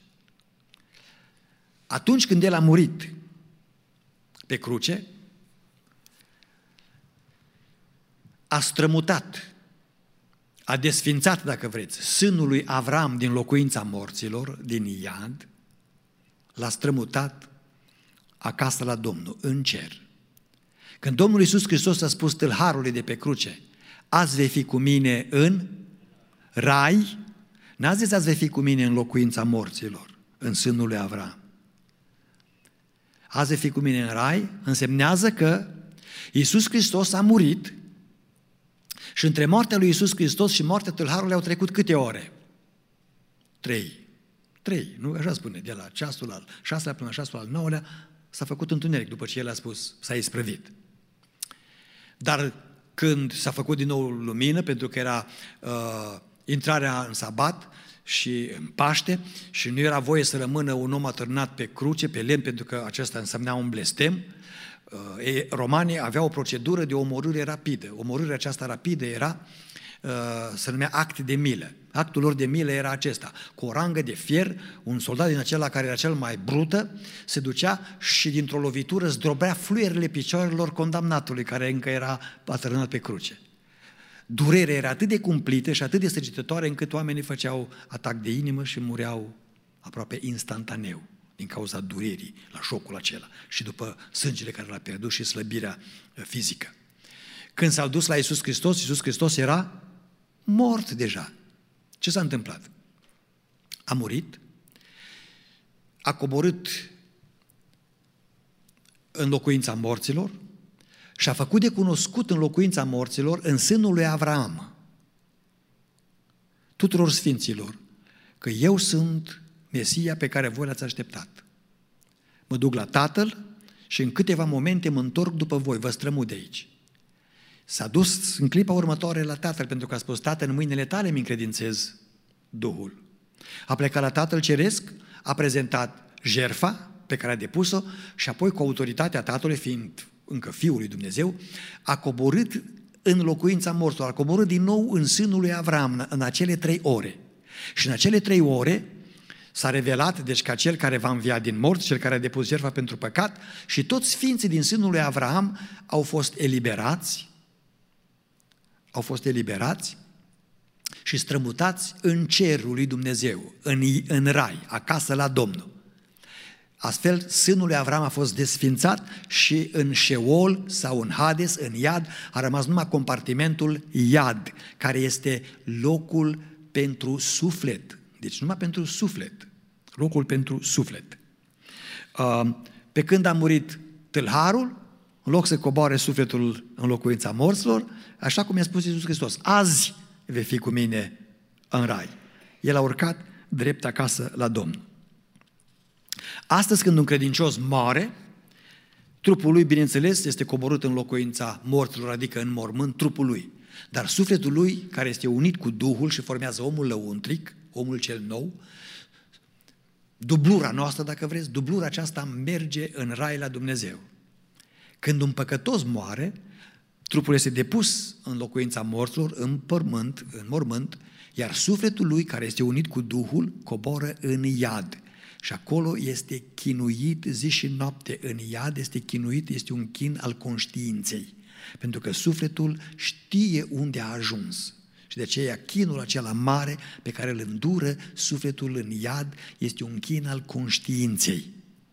Atunci când El a murit pe cruce, a strămutat, a desfințat, dacă vreți, sânul lui Avram din locuința morților, din iad, l-a strămutat acasă la Domnul, în cer. Când Domnul Iisus Hristos a spus tâlharului de pe cruce, azi vei fi cu mine în rai, n-a zis azi vei fi cu mine în locuința morților, în sânul lui Avram. Azi vei fi cu mine în rai însemnează că Iisus Hristos a murit și între moartea lui Iisus Hristos și moartea tâlharului au trecut câte ore? 3, nu? Așa spune, de la ceasul al 6-lea până la ceasul al 9-lea s-a făcut întuneric după ce El a spus, s-a isprăvit. Dar când s-a făcut din nou lumină, pentru că era intrarea în sabat și în Paște și nu era voie să rămână un om atârnat pe cruce, pe lemn, pentru că acesta însemna un blestem, romanii aveau o procedură de omorâre rapidă. Omorârea aceasta rapidă era, se numea act de milă. Actul lor de milă era acesta. Cu o rangă de fier, un soldat din acela care era cel mai brută, se ducea și dintr-o lovitură zdrobea fluierele picioarelor condamnatului, care încă era atârnat pe cruce. Durerea era atât de cumplită și atât de săgetătoare încât oamenii făceau atac de inimă și mureau aproape instantaneu din cauza durerii la șocul acela și după sângele care l-a pierdut și slăbirea fizică. Când s-au dus la Iisus Hristos, Iisus Hristos era mort deja. Ce s-a întâmplat? A murit, a coborât în locuința morților și a făcut de cunoscut în locuința morților, în sânul lui Avraam, tuturor sfinților, că eu sunt Mesia pe care voi l-ați așteptat. Mă duc la Tatăl și în câteva momente mă întorc după voi, vă strămut de aici. S-a dus în clipa următoare la Tatăl, pentru că a spus, Tată, în mâinile tale mi încredințez Duhul. A plecat la Tatăl Ceresc, a prezentat jertfa pe care a depus-o și apoi cu autoritatea Tatălui, fiind încă Fiul lui Dumnezeu, a coborât în locuința morților, a coborât din nou în sânul lui Avram în acele 3 ore. Și în acele 3 ore s-a revelat, deci, ca cel care va învia din morți, cel care a depus jertfa pentru păcat, și toți sfinții din sânul lui Avram au fost eliberați și strămutați în cerul lui Dumnezeu, în rai, acasă la Domnul. Astfel, sânul lui Avram a fost desfințat și în Șeol sau în Hades, în iad, a rămas numai compartimentul iad, care este locul pentru suflet. Deci numai pentru suflet. Locul pentru suflet. Pe când a murit tâlharul, în loc să coboare sufletul în locuința morților, așa cum i-a spus Iisus Hristos, azi vei fi cu mine în rai. El a urcat drept acasă la Domnul. Astăzi, când un credincios moare, trupul lui, bineînțeles, este coborât în locuința morților, adică în mormânt, trupul lui. Dar sufletul lui, care este unit cu Duhul și formează omul lăuntric, omul cel nou, dublura noastră, dacă vreți, dublura aceasta merge în rai la Dumnezeu. Când un păcătos moare, trupul este depus în locuința morților, în mormânt, iar sufletul lui, care este unit cu Duhul, coboră în iad. Și acolo este chinuit zi și noapte. În iad este chinuit, este un chin al conștiinței. Pentru că sufletul știe unde a ajuns. Și de aceea chinul acela mare pe care îl îndură sufletul în iad este un chin al conștiinței.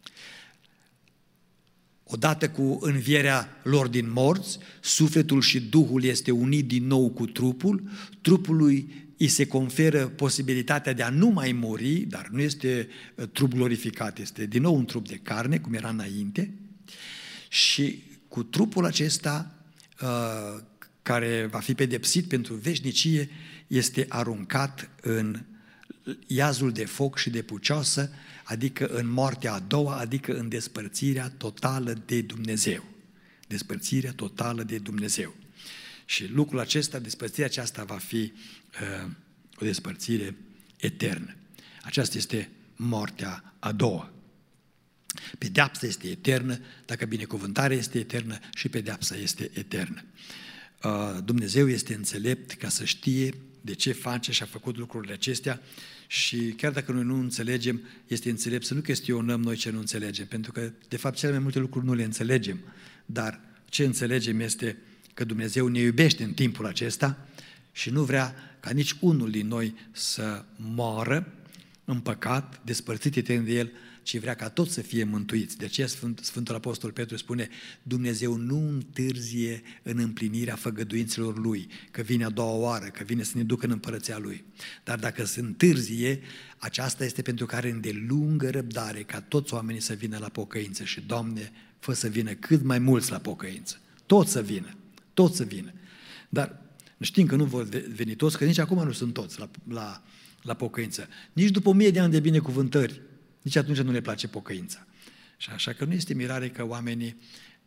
Odată cu învierea lor din morți, sufletul și Duhul este unit din nou cu trupul, trupului îi se conferă posibilitatea de a nu mai muri, dar nu este trup glorificat, este din nou un trup de carne, cum era înainte, și cu trupul acesta care va fi pedepsit pentru veșnicie, este aruncat în iazul de foc și de pucioasă, adică în moartea a doua, adică în despărțirea totală de Dumnezeu. Despărțirea totală de Dumnezeu. Și lucrul acesta, despărțirea aceasta va fi o despărțire eternă. Aceasta este moartea a doua. Pedeapsa este eternă, dacă binecuvântarea este eternă, și pedeapsa este eternă. Dumnezeu este înțelept ca să știe de ce face și a făcut lucrurile acestea și chiar dacă noi nu înțelegem, este înțelept să nu chestionăm noi ce nu înțelegem, pentru că de fapt cele mai multe lucruri nu le înțelegem, dar ce înțelegem este că Dumnezeu ne iubește în timpul acesta și nu vrea ca nici unul din noi să moară în păcat, despărțit etern de El, ci vrea ca toți să fie mântuiți. De aceea Sfântul Apostol Petru spune, Dumnezeu nu întârzie în împlinirea făgăduințelor Lui, că vine a doua oară, că vine să ne ducă în împărăția Lui. Dar dacă se întârzie, aceasta este pentru care îndelungă răbdare ca toți oamenii să vină la pocăință. Și, Doamne, fă să vină cât mai mulți la pocăință. Toți să vină, toți să vină. Dar știm că nu vor veni toți, că nici acum nu sunt toți la pocăință. Nici după 1000 de ani de binecuvântări, nici atunci nu le place pocăința. Și așa că nu este mirare că oamenii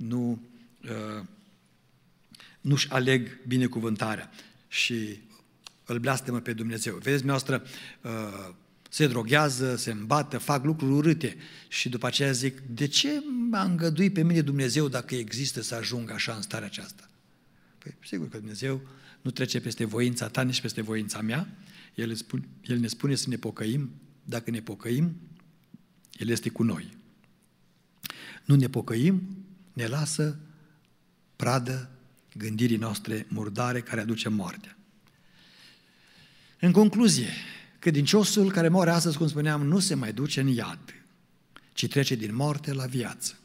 nu-și aleg binecuvântarea și îl blestemă pe Dumnezeu. Vedeți, noastră se droghează, se îmbată, fac lucruri urâte și după aceea zic, de ce m-a îngăduit pe mine Dumnezeu dacă există să ajung așa în starea aceasta? Păi sigur că Dumnezeu nu trece peste voința ta, nici peste voința mea. El ne spune să ne pocăim. Dacă ne pocăim, El este cu noi. Nu ne pocăim, ne lasă pradă gândirii noastre murdare care aduce moartea. În concluzie, credinciosul care moare astăzi, cum spuneam, nu se mai duce în iad, ci trece din moarte la viață.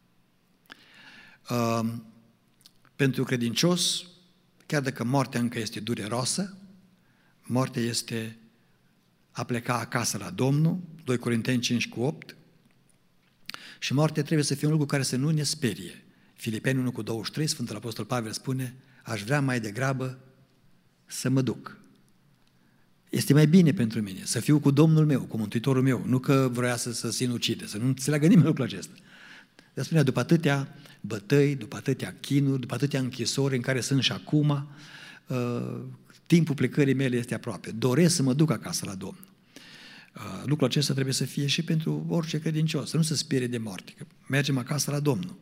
Pentru credincios, chiar dacă moartea încă este dureroasă, moartea este a pleca acasă la Domnul, 2 Corinteni 5:8, și moartea trebuie să fie un lucru care să nu ne sperie. Filipeni 1:23, Sfântul Apostol Pavel spune, aș vrea mai degrabă să mă duc. Este mai bine pentru mine să fiu cu Domnul meu, cu Mântuitorul meu, nu că vrea să se sinucide, să nu înțeleagă nimeni lucrul acesta. De spunea, după atâtea bătăi, după atâtea chinuri, după atâtea închisori în care sunt și acum, timpul plecării mele este aproape. Doresc să mă duc acasă la Domnul. Lucrul acesta trebuie să fie și pentru orice credincios, să nu se sperie de moarte, că mergem acasă la Domnul.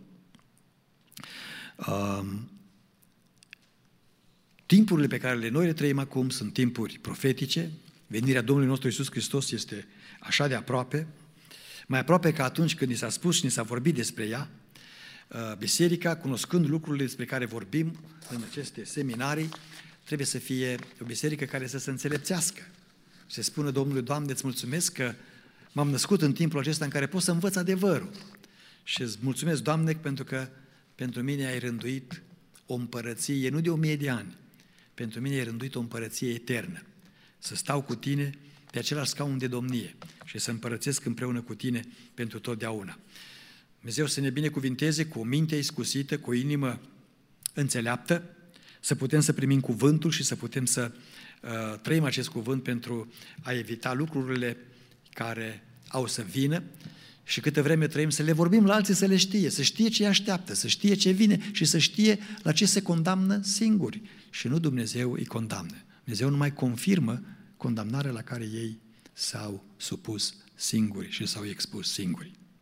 Timpurile pe care noi le trăim acum sunt timpuri profetice. Venirea Domnului nostru Iisus Hristos este așa de aproape, mai aproape ca atunci când ni s-a spus și ni s-a vorbit despre ea. Biserica, cunoscând lucrurile despre care vorbim în aceste seminarii, trebuie să fie o biserică care să se înțelepțească. Să spună Domnului, Doamne, îți mulțumesc că m-am născut în timpul acesta în care pot să învăț adevărul. Și îți mulțumesc, Doamne, pentru că pentru mine ai rânduit o împărăție, nu de 1000 de ani, pentru mine ai rânduit o împărăție eternă. Să stau cu tine pe același scaun de domnie și să împărățesc împreună cu tine pentru totdeauna. Dumnezeu să ne binecuvinteze cu o minte iscusită, cu o inimă înțeleaptă, să putem să primim cuvântul și să putem să trăim acest cuvânt pentru a evita lucrurile care au să vină și câtă vreme trăim să le vorbim la alții să le știe, să știe ce îi așteaptă, să știe ce vine și să știe la ce se condamnă singuri și nu Dumnezeu îi condamnă. Dumnezeu numai confirmă condamnarea la care ei s-au supus singuri și s-au expus singuri.